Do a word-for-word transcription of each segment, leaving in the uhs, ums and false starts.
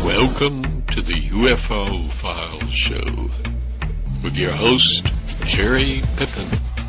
Welcome to the U F O Files Show with your host, Jerry Pippin.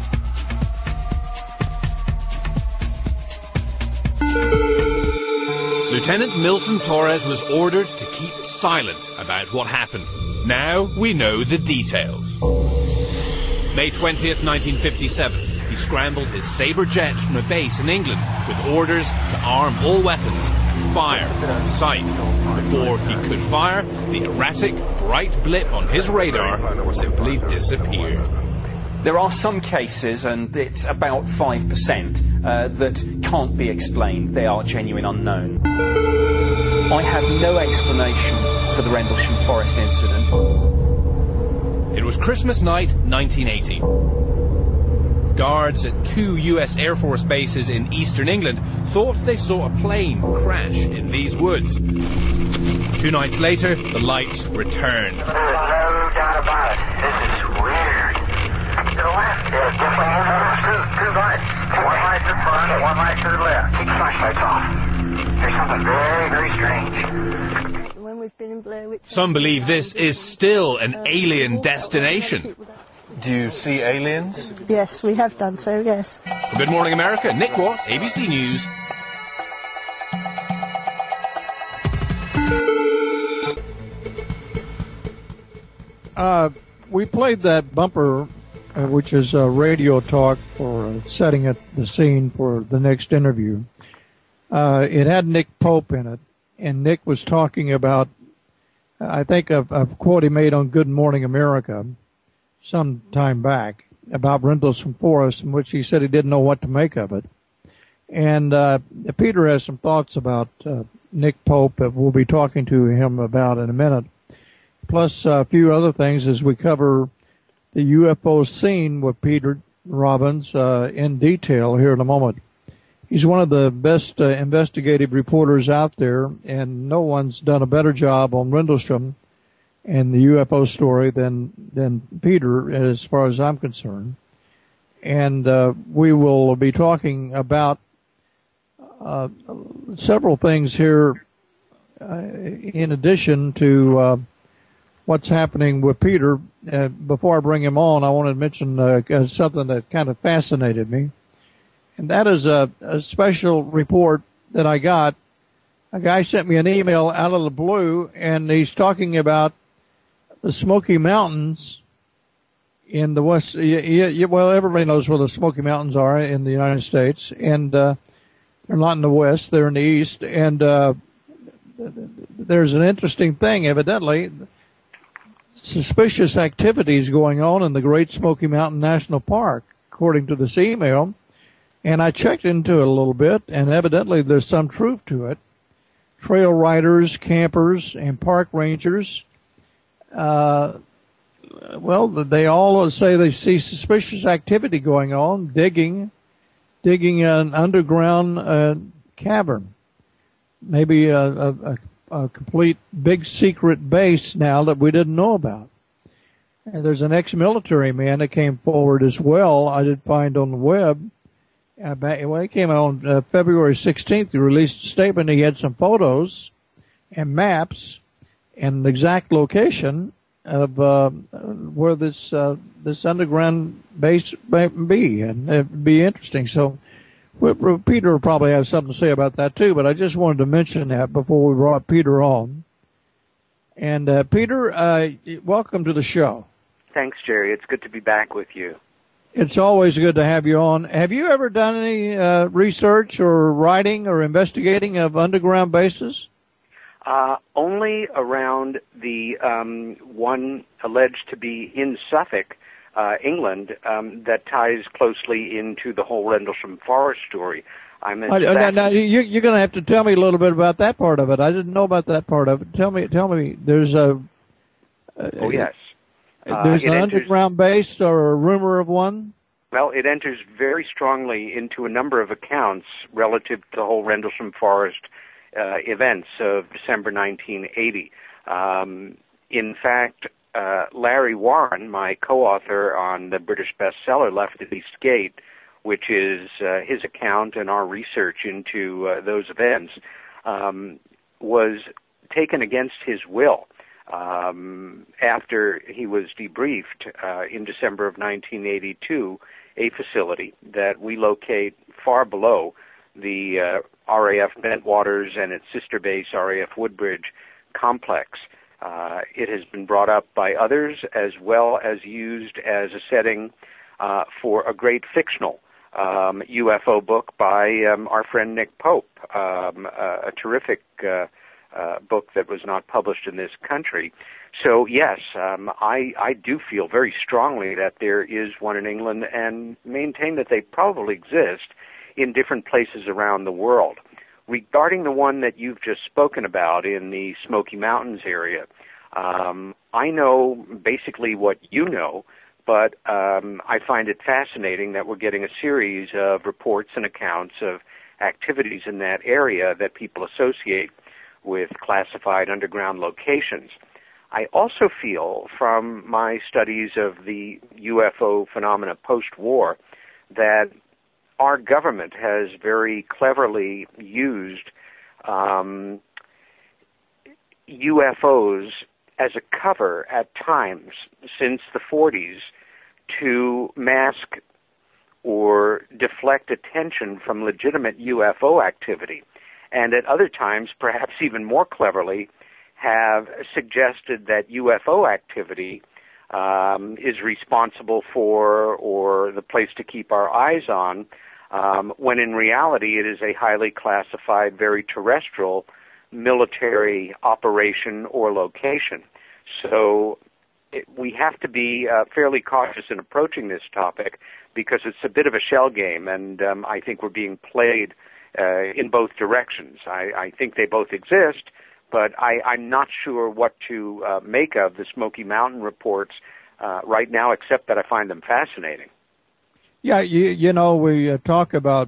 Lieutenant Milton Torres was ordered to keep silent about what happened. Now we know the details. May twentieth, nineteen fifty-seven, he scrambled his Sabre jet from a base in England with orders to arm all weapons and fire on sight. Before he could fire, the erratic, bright blip on his radar simply disappeared. There are some cases, and it's about five percent, uh, that can't be explained. They are genuine unknown. I have no explanation for the Rendlesham Forest incident. It was Christmas night, nineteen eighty. Guards at two U S Air Force bases in eastern England thought they saw a plane crash in these woods. Two nights later, the lights returned. There's no doubt about it. This is weird. To the left, there's definitely two, two lights. One light to the front and one light to the left. Keep the flashlights off. There's something very, very strange. When we've been in Blair Witch, Some believe this is still an alien destination. Do you see aliens? yes, we have done so, yes. For Good Morning America, Nick Watt, A B C News. Uh, we played that bumper, uh, which is a radio talk for uh, setting it, the scene for the next interview. Uh, it had Nick Pope in it, and Nick was talking about, I think, a, a quote he made on Good Morning America some time back about Rendlesham Forest, in which he said he didn't know what to make of it. And uh, Peter has some thoughts about uh, Nick Pope that we'll be talking to him about in a minute, plus a few other things as we cover the U F O scene with Peter Robbins uh, in detail here in a moment. He's one of the best uh, investigative reporters out there, and no one's done a better job on Rendlesham and the U F O story than than Peter, as far as I'm concerned. And uh, we will be talking about uh, several things here uh, in addition to uh, what's happening with Peter. Uh, before I bring him on, I want to mention uh, something that kind of fascinated me, and that is a, a special report that I got. A guy sent me an email out of the blue, and he's talking about the Smoky Mountains in the west. You, you, well, everybody knows where the Smoky Mountains are in the United States, and uh, they're not in the west; they're in the east. And uh, there's an interesting thing, evidently. Suspicious activities going on in the Great Smoky Mountain National Park, according to this email. And I checked into it a little bit, and evidently there's some truth to it. Trail riders, campers, and park rangers, uh, well, they all say they see suspicious activity going on, digging, digging an underground uh, cavern. Maybe a, a, a a complete big secret base now that we didn't know about. And there's an ex-military man that came forward as well, I did find on the web. Uh, back, well, he came out on uh, February sixteenth. He released a statement. He had some photos and maps and the exact location of uh, where this uh, this underground base may be, and it'd be interesting. So Peter will probably have something to say about that too, but I just wanted to mention that before we brought Peter on. And uh, Peter, uh, welcome to the show. Thanks, Jerry. It's good to be back with you. It's always good to have you on. Have you ever done any uh, research or writing or investigating of underground bases? Uh, only around the um, one alleged to be in Suffolk, Uh, England, um, that ties closely into the whole Rendlesham Forest story. I'm uh, now, now you, you're going to have to tell me a little bit about that part of it. I didn't know about that part of it. Tell me, tell me. There's a. Uh, oh yes. Uh, there's an enters, underground base or a rumor of one. Well, it enters very strongly into a number of accounts relative to the whole Rendlesham Forest uh, events of December nineteen eighty. Um, in fact. Uh, Larry Warren, my co-author on the British bestseller Left at East Gate, which is uh, his account and our research into uh, those events, um, was taken against his will um, after he was debriefed uh, in December of nineteen eighty-two, a facility that we locate far below the uh, R A F Bentwaters and its sister base, R A F Woodbridge complex. Uh, it has been brought up by others as well as used as a setting uh, for a great fictional um, U F O book by um, our friend Nick Pope, um, a, a terrific uh, uh, book that was not published in this country. So yes, um, I, I do feel very strongly that there is one in England, and maintain that they probably exist in different places around the world. Regarding the one that you've just spoken about in the Smoky Mountains area, um, I know basically what you know, but um, I find it fascinating that we're getting a series of reports and accounts of activities in that area that people associate with classified underground locations. I also feel from my studies of the U F O phenomena post-war that our government has very cleverly used um, U F Os as a cover at times since the forties to mask or deflect attention from legitimate U F O activity, and at other times, perhaps even more cleverly, have suggested that U F O activity um, is responsible for or the place to keep our eyes on, Um, when in reality it is a highly classified, very terrestrial military operation or location. So it, we have to be uh, fairly cautious in approaching this topic because it's a bit of a shell game, and um, I think we're being played uh, in both directions. I, I think they both exist, but I, I'm not sure what to uh, make of the Smoky Mountain reports uh, right now, except that I find them fascinating. Yeah, you, you know, we uh, talk about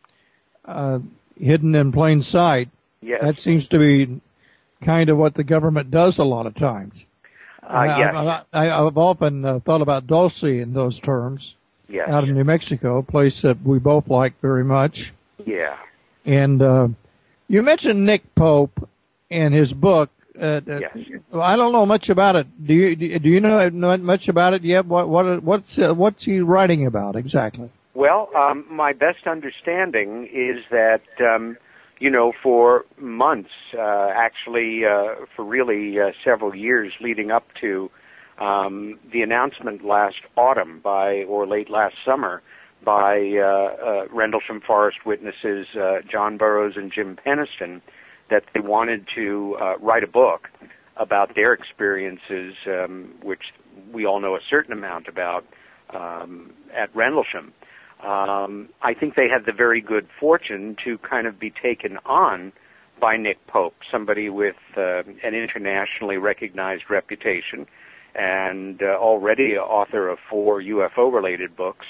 uh, hidden in plain sight. Yes. That seems to be kind of what the government does a lot of times. Uh, yes. I, I, I've often uh, thought about Dulce in those terms. Yes. Out in New Mexico, a place that we both like very much. Yeah. And uh, you mentioned Nick Pope and his book. Uh, yes. I don't know much about it. Do you do you know, know much about it yet? What what what's uh, what's he writing about exactly? Well, um, my best understanding is that um, you know, for months, uh, actually, uh, for really uh, several years leading up to um, the announcement last autumn by or late last summer by uh, uh, Rendlesham Forest witnesses uh, John Burroughs and Jim Penniston, that they wanted to uh, write a book about their experiences, um, which we all know a certain amount about um, at Rendlesham. Um, I think they had the very good fortune to kind of be taken on by Nick Pope, somebody with uh, an internationally recognized reputation and uh, already author of four U F O-related books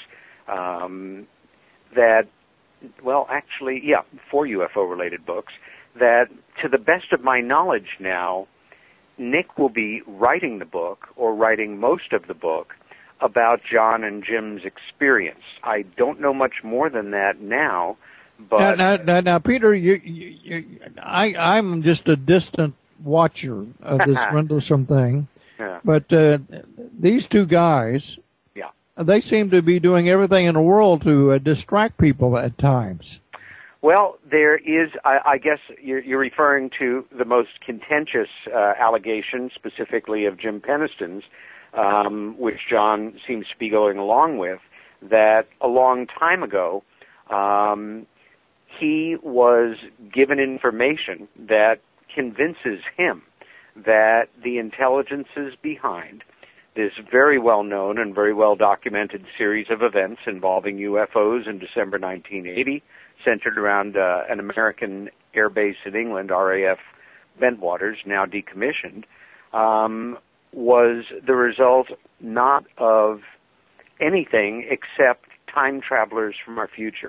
um, that, well, actually, yeah, four U F O-related books, that, to the best of my knowledge now, Nick will be writing the book, or writing most of the book, about John and Jim's experience. I don't know much more than that now, but... Now, now, now Peter, you, you, you, I, I'm just a distant watcher of this Rendlesham thing, yeah. but uh, these two guys, yeah. they seem to be doing everything in the world to uh, distract people at times. Well, there is, I, I guess you're, you're referring to the most contentious uh, allegation, specifically of Jim Penniston's, um, which John seems to be going along with, that a long time ago um, he was given information that convinces him that the intelligences behind this very well-known and very well-documented series of events involving U F Os in December nineteen eighty, centered around uh, an American air base in England, R A F Bentwaters, now decommissioned, um, was the result not of anything except time travelers from our future.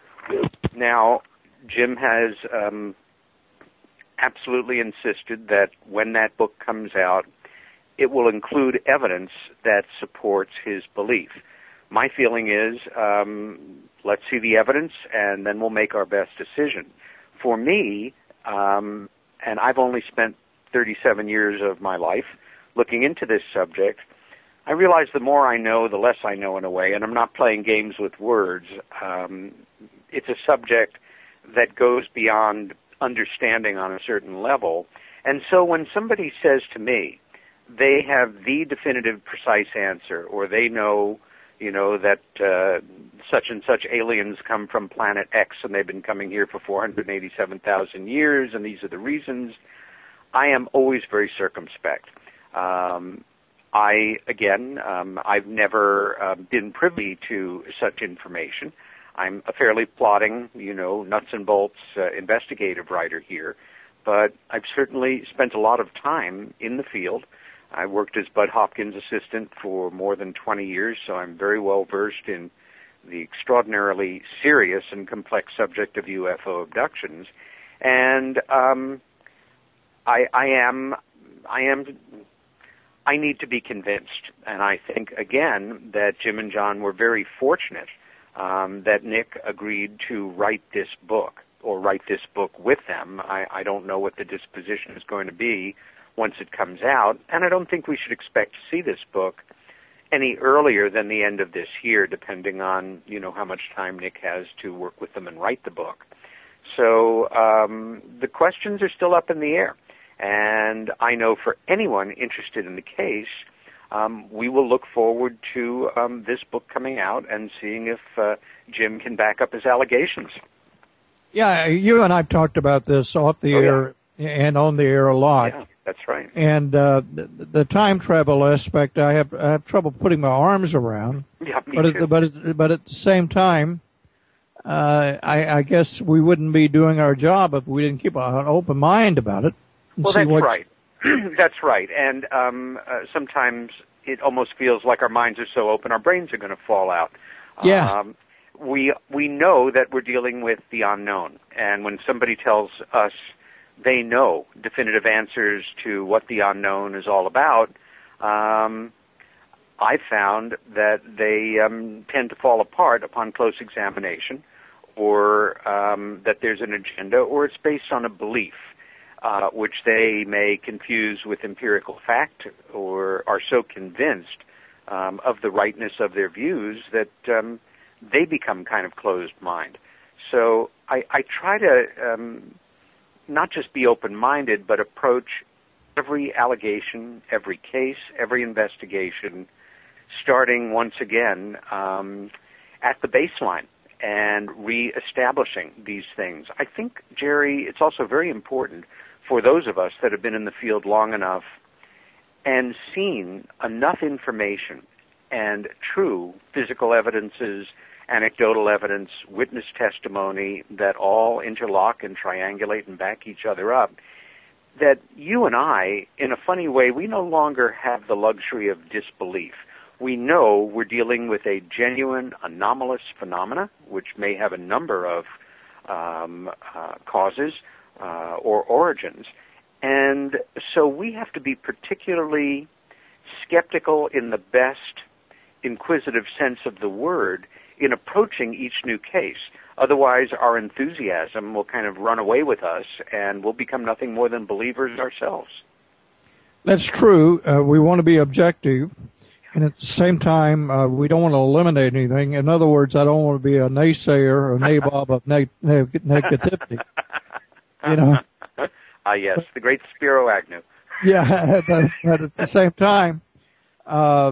Now, Jim has um, absolutely insisted that when that book comes out, it will include evidence that supports his belief. My feeling is, um, let's see the evidence, and then we'll make our best decision. For me, um, and I've only spent thirty-seven years of my life looking into this subject, I realize the more I know, the less I know in a way, and I'm not playing games with words. Um, it's a subject that goes beyond understanding on a certain level. And so when somebody says to me, they have the definitive, precise answer, or they know, you know, that uh, such and such aliens come from planet X and they've been coming here for four hundred eighty-seven thousand years, and these are the reasons, I am always very circumspect. Um, I, again, um, I've never uh, been privy to such information. I'm a fairly plodding, you know, nuts and bolts uh, investigative writer here, but I've certainly spent a lot of time in the field. I worked as Bud Hopkins' assistant for more than twenty years, so I'm very well versed in the extraordinarily serious and complex subject of U F O abductions. And um, I, I am, I am, I need to be convinced. And I think again that Jim and John were very fortunate um, that Nick agreed to write this book, or write this book with them. I, I don't know what the disposition is going to be once it comes out, and I don't think we should expect to see this book any earlier than the end of this year, depending on, you know, how much time Nick has to work with them and write the book. So um, the questions are still up in the air, and I know for anyone interested in the case, um, we will look forward to um, this book coming out and seeing if uh, Jim can back up his allegations. Yeah, you and I've talked about this off the oh, air yeah. and on the air a lot. Yeah. That's right. And uh, the, the time travel aspect, I have I have trouble putting my arms around. Yeah, me but too. At, but at, but at the same time, uh, I, I guess we wouldn't be doing our job if we didn't keep an open mind about it. And Well, see that's what's, right. That's right. And um, uh, sometimes it almost feels like our minds are so open, our brains are going to fall out. Yeah. Um, we we know that we're dealing with the unknown, and when somebody tells us they know definitive answers to what the unknown is all about, um, I found that they um, tend to fall apart upon close examination, or um, that there's an agenda, or it's based on a belief, uh, which they may confuse with empirical fact, or are so convinced um, of the rightness of their views that um, they become kind of closed mind. So I, I try to um, not just be open-minded, but approach every allegation, every case, every investigation, starting once again um, at the baseline and re-establishing these things. I think, Jerry, it's also very important for those of us that have been in the field long enough and seen enough information and true physical evidences, anecdotal evidence, witness testimony that all interlock and triangulate and back each other up, that you and I, in a funny way, we no longer have the luxury of disbelief. We know we're dealing with a genuine anomalous phenomena, which may have a number of um, uh, causes uh, or origins. And so we have to be particularly skeptical in the best inquisitive sense of the word in approaching each new case. Otherwise, our enthusiasm will kind of run away with us, and we'll become nothing more than believers ourselves. That's true. Uh, we want to be objective, and at the same time, uh, we don't want to eliminate anything. In other words, I don't want to be a naysayer or a nabob of neg- neg- negativity. You know? Ah, yes, the great Spiro Agnew. Yeah, but, but at the same time, uh,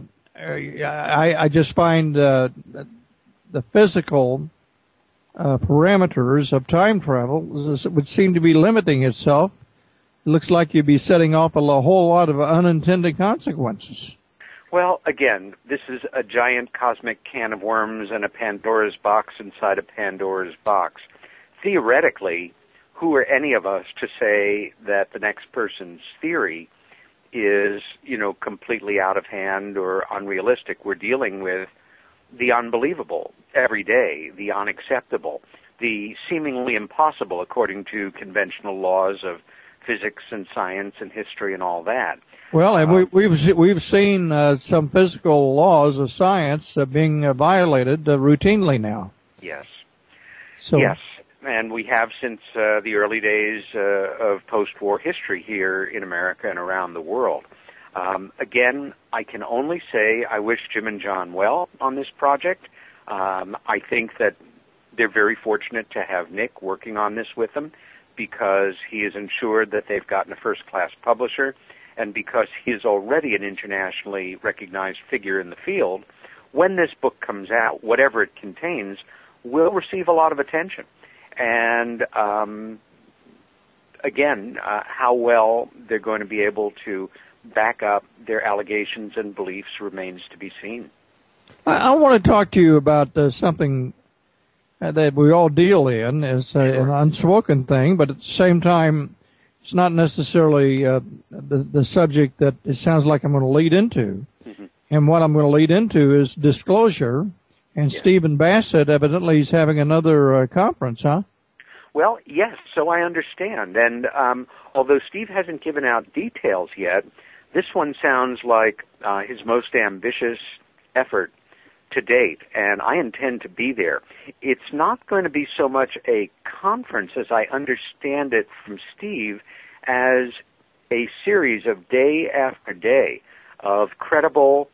I, I just find uh, the physical uh, parameters of time travel would seem to be limiting itself. It looks like you'd be setting off a whole lot of unintended consequences. Well, again, this is a giant cosmic can of worms and a Pandora's box inside a Pandora's box. Theoretically, who are any of us to say that the next person's theory is, you know, completely out of hand or unrealistic? We're dealing with the unbelievable every day, the unacceptable, the seemingly impossible according to conventional laws of physics and science and history and all that. Well, and we, we've we've seen uh, some physical laws of science uh, being uh, violated uh, routinely now. Yes. So, yes. and we have since uh, the early days uh, of post-war history here in America and around the world. Um, again, I can only say I wish Jim and John well on this project. Um, I think that they're very fortunate to have Nick working on this with them, because he has ensured that they've gotten a first-class publisher, and because he is already an internationally recognized figure in the field. When this book comes out, whatever it contains will receive a lot of attention. And um, again, uh, how well they're going to be able to back up their allegations and beliefs remains to be seen. I, I want to talk to you about uh, something that we all deal in. It's a, an unspoken thing, but at the same time, it's not necessarily uh, the, the subject that it sounds like I'm going to lead into. Mm-hmm. And what I'm going to lead into is disclosure. And yes. Stephen Bassett evidently is having another uh, conference, huh? Well, yes, so I understand. And um, although Steve hasn't given out details yet, this one sounds like uh, his most ambitious effort to date, and I intend to be there. It's not going to be so much a conference, as I understand it from Steve, as a series of day after day of credible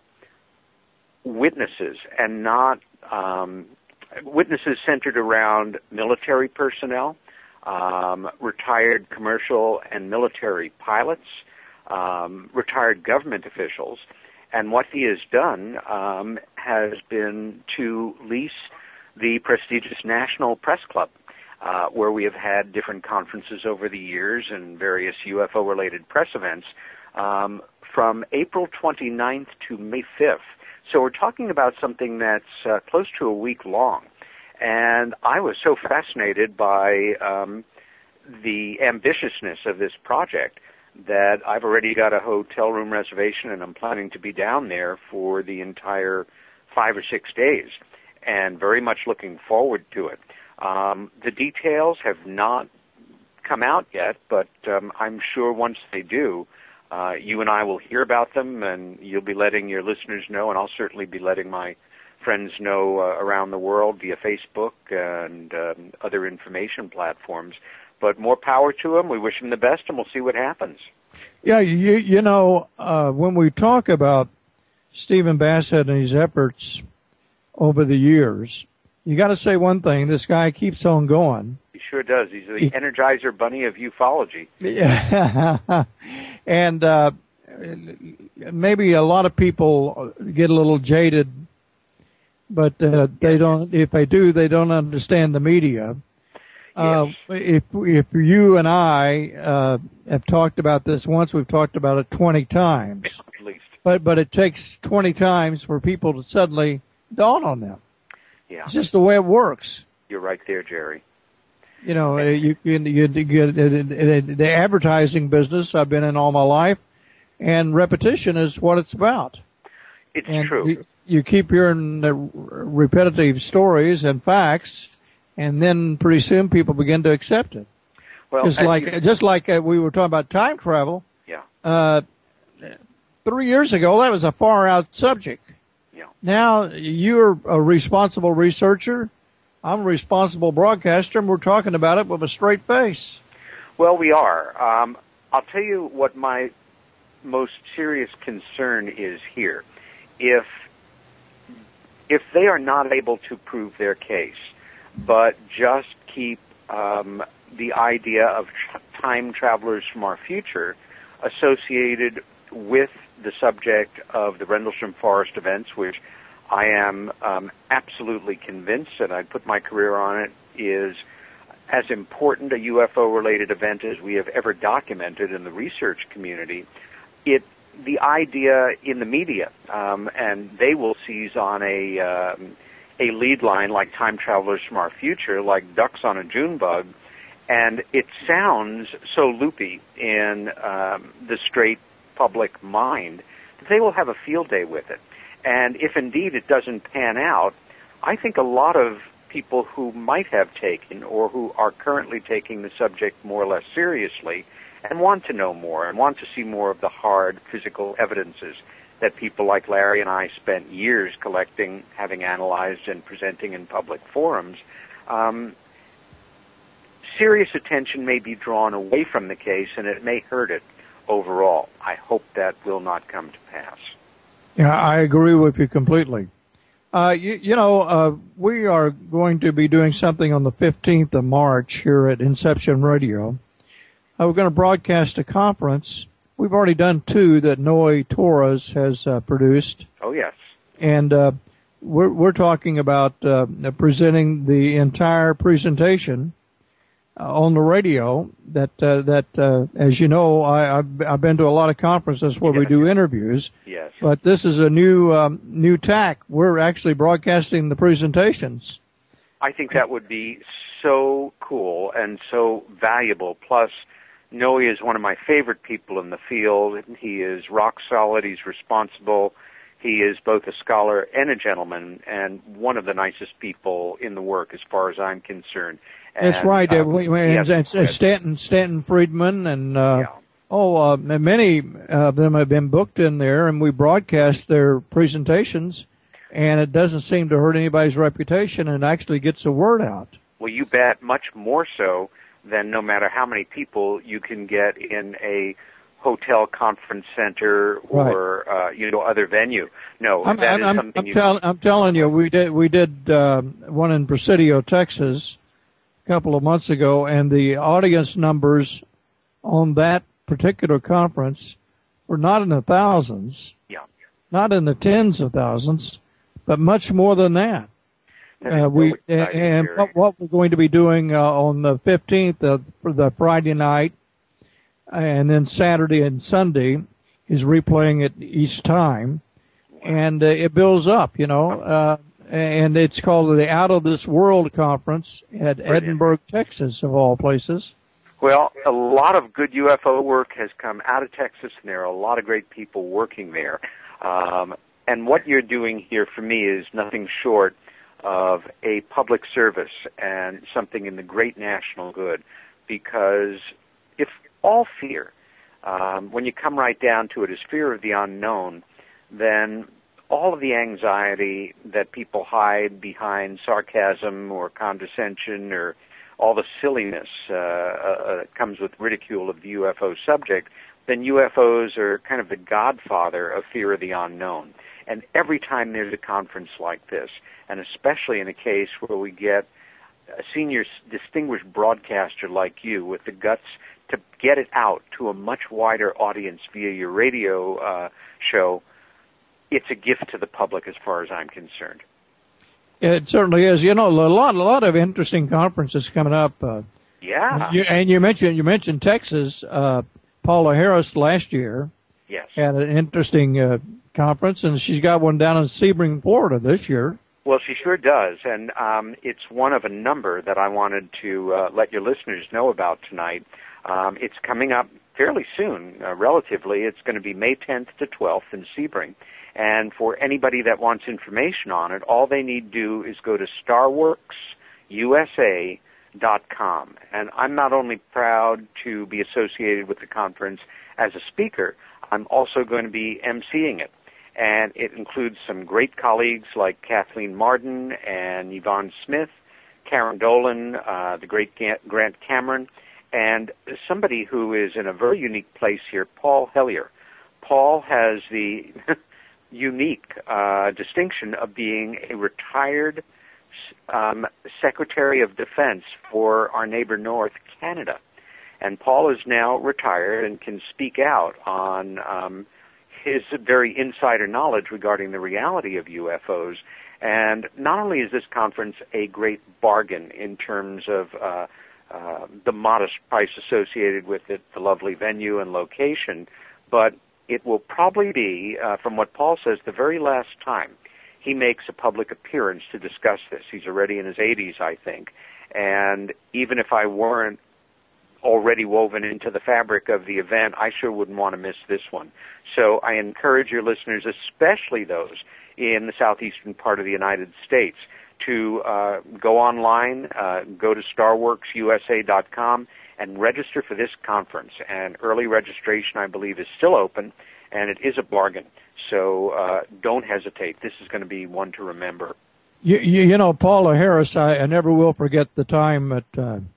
witnesses, and not um, witnesses centered around military personnel, um, retired commercial and military pilots, um, retired government officials. And what he has done um, has been to lease the prestigious National Press Club, uh, where we have had different conferences over the years and various U F O-related press events, um, from April twenty-ninth to May fifth. So we're talking about something that's uh, close to a week long. And I was so fascinated by um, the ambitiousness of this project that I've already got a hotel room reservation, and I'm planning to be down there for the entire five or six days, and very much looking forward to it. Um, the details have not come out yet, but um, I'm sure once they do, uh, you and I will hear about them, and you'll be letting your listeners know, and I'll certainly be letting my friends know uh, around the world via Facebook and um, other information platforms. But more power to them. We wish them the best, and we'll see what happens. Yeah, you you know, uh, when we talk about Stephen Bassett and his efforts over the years, you got to say one thing: this guy keeps on going. He sure does. He's the he, Energizer Bunny of ufology. Yeah, and uh, maybe a lot of people get a little jaded, but uh, they don't. If they do, they don't understand the media. Uh, yes. if, if you and I, uh, have talked about this once, we've talked about it twenty times. At least. But, but it takes twenty times for people to suddenly dawn on them. Yeah. It's just the way it works. You're right there, Jerry. You know, you, you, you, you, the advertising business I've been in all my life, and repetition is what it's about. It's and true. You, you keep hearing the repetitive stories and facts, and then pretty soon people begin to accept it. Well, just like you, just like uh, we were talking about time travel. Yeah. Uh, three years ago, that was a far out subject. Yeah. Now you're a responsible researcher. I'm a responsible broadcaster, and we're talking about it with a straight face. Well, we are. Um, I'll tell you what my most serious concern is here. If if they are not able to prove their case, but just keep um, the idea of tra- time travelers from our future associated with the subject of the Rendlesham Forest events, which I am um, absolutely convinced, and I'd put my career on it, is as important a U F O-related event as we have ever documented in the research community. It the idea in the media, um, and they will seize on a um, a lead line like time travelers from our future, like ducks on a June bug, and it sounds so loopy in um, the straight public mind that they will have a field day with it. And if indeed it doesn't pan out, I think a lot of people who might have taken or who are currently taking the subject more or less seriously and want to know more and want to see more of the hard physical evidences that people like Larry and I spent years collecting, having analyzed and presenting in public forums, um, serious attention may be drawn away from the case, and it may hurt it overall. I hope that will not come to pass. Yeah, I agree with you completely. Uh, you, you know, uh, we are going to be doing something on the fifteenth of March here at Inception Radio. Uh, we're going to broadcast a conference. We've already done two that Noe Torres has uh, produced. Oh, yes. And uh, we're, we're talking about uh, presenting the entire presentation uh, on the radio. That, uh, that uh, as you know, I, I've, I've been to a lot of conferences where yes. we do interviews. Yes. But this is a new um, new tack. We're actually broadcasting the presentations. I think that would be so cool and so valuable. Plus, Noe is one of my favorite people in the field. He is rock solid. He's responsible. He is both a scholar and a gentleman, and one of the nicest people in the work, as far as I'm concerned. And, That's right. Um, we, we, yes, and, and Stanton Stanton Friedman and uh, yeah. oh, uh, many of them have been booked in there, and we broadcast their presentations. And it doesn't seem to hurt anybody's reputation, and actually gets the word out. Well, you bet, much more so than no matter how many people you can get in a hotel conference center or right. uh, you know other venue. No, I'm, that I'm, is I'm, something I'm, you. tell, I'm telling you, we did we did uh, one in Presidio, Texas, a couple of months ago, and the audience numbers on that particular conference were not in the thousands, yeah, not in the tens of thousands, but much more than that. Uh, we and, and what, what we're going to be doing uh, on the fifteenth uh, for the Friday night, and then Saturday and Sunday is replaying it each time, and uh, it builds up, you know. Uh, and it's called the Out of This World Conference at Brilliant. Edinburgh, Texas, of all places. Well, a lot of good U F O work has come out of Texas, and there are a lot of great people working there. Um, and what you're doing here for me is nothing short of a public service and something in the great national good, because if all fear, um, when you come right down to it, is fear of the unknown, then all of the anxiety that people hide behind sarcasm or condescension or all the silliness uh, uh, that comes with ridicule of the U F O subject, then U F Os are kind of the godfather of fear of the unknown. And every time there's a conference like this, and especially in a case where we get a senior distinguished broadcaster like you with the guts to get it out to a much wider audience via your radio uh, show, it's a gift to the public as far as I'm concerned. It certainly is. You know, a lot, a lot of interesting conferences coming up. Uh, yeah. You, and you mentioned, you mentioned Texas. Uh, Paula Harris last year. Yes. Had an interesting uh, conference, and she's got one down in Sebring, Florida this year. Well, she sure does, and um, it's one of a number that I wanted to uh, let your listeners know about tonight. Um, it's coming up fairly soon, uh, relatively. It's going to be May tenth to twelfth in Sebring. And for anybody that wants information on it, all they need to do is go to starworks U S A dot com. And I'm not only proud to be associated with the conference as a speaker, I'm also going to be emceeing it. And it includes some great colleagues like Kathleen Marden and Yvonne Smith, Karen Dolan, uh, the great Grant Cameron, and somebody who is in a very unique place here, Paul Hellyer. Paul has the unique uh, distinction of being a retired um, Secretary of Defense for our neighbor north, Canada. And Paul is now retired and can speak out on um, his very insider knowledge regarding the reality of U F Os. And not only is this conference a great bargain in terms of uh, uh, the modest price associated with it, the lovely venue and location, but it will probably be, uh, from what Paul says, the very last time he makes a public appearance to discuss this. He's already in his eighties, I think. And even if I weren't already woven into the fabric of the event, I sure wouldn't want to miss this one. So I encourage your listeners, especially those in the southeastern part of the United States, to uh, go online, uh, go to starworks U S A dot com, and register for this conference. And early registration, I believe, is still open, and it is a bargain. So uh, don't hesitate. This is going to be one to remember. You, you, you know, Paula Harris, I, I never will forget the time that uh,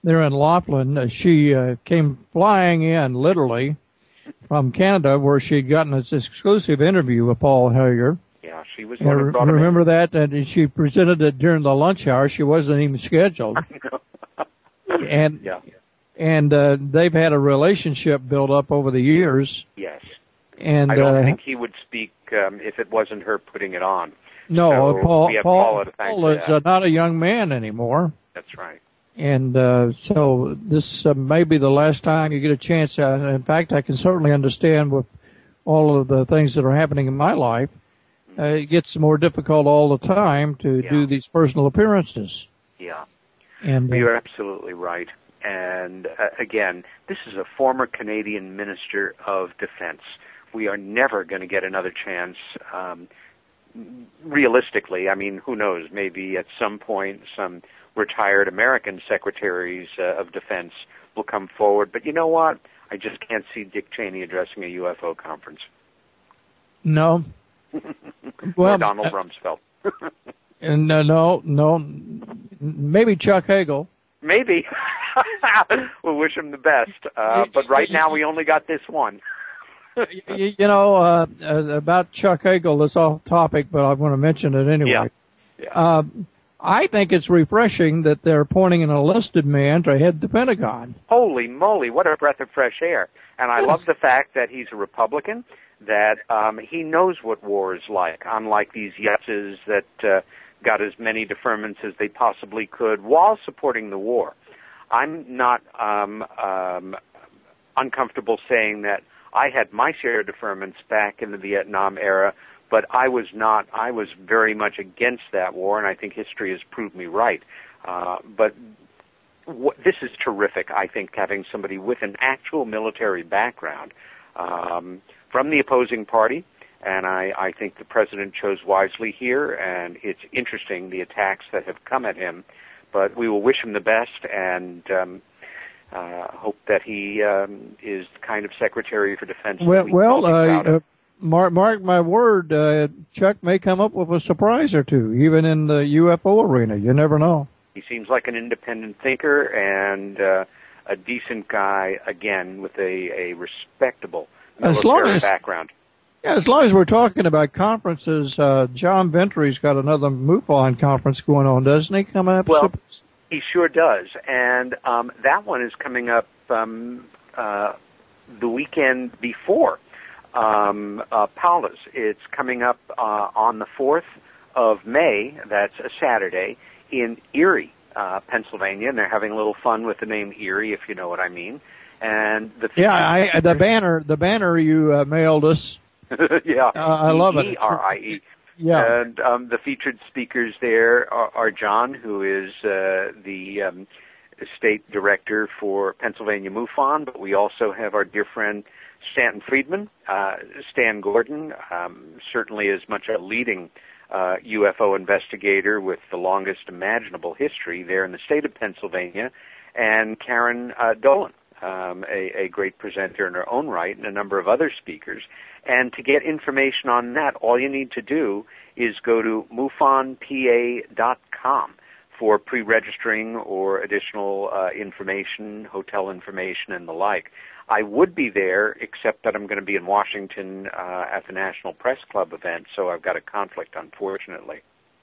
there in Laughlin. Uh, she uh, came flying in, literally, from Canada, where she'd gotten this exclusive interview with Paul Hellyer. Yeah, she was the one who brought him in. Remember that? And she presented it during the lunch hour. She wasn't even scheduled. I know. and yeah. and uh, they've had a relationship built up over the years. Yes. And I don't uh, think he would speak um, if it wasn't her putting it on. No, so Paul. we have Paul, Paula to thank Paul for is that. uh, not a young man anymore. That's right. And uh, so this uh, may be the last time you get a chance. Uh, in fact, I can certainly understand with all of the things that are happening in my life. Uh, it ggets more difficult all the time to Yeah. do these personal appearances. Yeah. And uh, You're absolutely right. And uh, again, this is a former Canadian Minister of Defense. We are never going to get another chance. Um, realistically, I mean, who knows? Maybe at some point some retired American secretaries uh, of defense will come forward. But you know what? I just can't see Dick Cheney addressing a U F O conference. no. Well, Well, Donald uh, Rumsfeld. and uh, no, no, maybe Chuck Hagel. Maybe. We'll wish him the best. Uh, but right now we only got this one. you, you know, uh, uh, about Chuck Hagel, it's off topic, but I want to mention it anyway. Yeah. Yeah. Uh, I think it's refreshing that they're appointing an enlisted man to head the Pentagon. Holy moly, what a breath of fresh air. And I love the fact that he's a Republican, that um, he knows what war is like, unlike these yeses that uh, got as many deferments as they possibly could while supporting the war. I'm not um, um, uncomfortable saying that I had my share of deferments back in the Vietnam era, but I was not, I was very much against that war, and I think history has proved me right. Uh, but w- this is terrific, I think, having somebody with an actual military background um, from the opposing party, and I, I think the president chose wisely here, and it's interesting, the attacks that have come at him, but we will wish him the best, and um, uh, hope that he um, is the kind of Secretary for Defense that Well, we can well, all be proud uh, of. uh, mark, mark my word, uh, Chuck may come up with a surprise or two, even in the U F O arena. You never know. He seems like an independent thinker and uh, a decent guy, again, with a, a respectable military As long as- background. Yeah, as long as we're talking about conferences, uh, John Ventry's got another MUFON conference going on, doesn't he? Coming up. Well, he sure does, and um, that one is coming up um, uh, the weekend before um, uh, Paula's. It's coming up uh, on the fourth of May. That's a Saturday in Erie, uh, Pennsylvania, and they're having a little fun with the name Erie, if you know what I mean. And the yeah, I, the banner, the banner you uh, mailed us. yeah, uh, I love it. E R I E. Yeah, and um, the featured speakers there are, are John, who is uh, the um, state director for Pennsylvania MUFON, but we also have our dear friend Stanton Friedman, uh, Stan Gordon, um, certainly as much a leading uh, U F O investigator with the longest imaginable history there in the state of Pennsylvania, and Karen uh, Dolan, um, a, a great presenter in her own right, and a number of other speakers. And to get information on that, all you need to do is go to MUFON P A dot com for pre-registering or additional uh, information, hotel information, and the like. I would be there, except that I'm going to be in Washington uh, at the National Press Club event, so I've got a conflict, unfortunately.